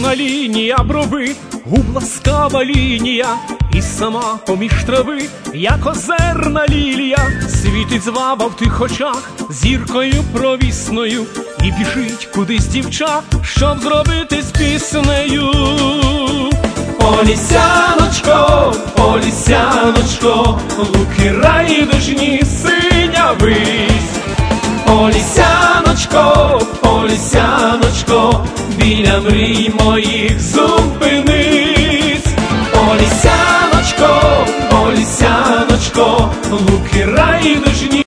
чорна лінія брови, губ ласкава лінія, і сама поміж трави, як озерна лілія, світить зваба в тих очах зіркою провісною, і біжить кудись дівча, щоб зробити з піснею. Полісяночко, полісяночко, луки райдужні, синя вись. Полісяночко, полісяночко, біля мрій моїх зупинись. Полісяночко, полісяночко, луки райдужні.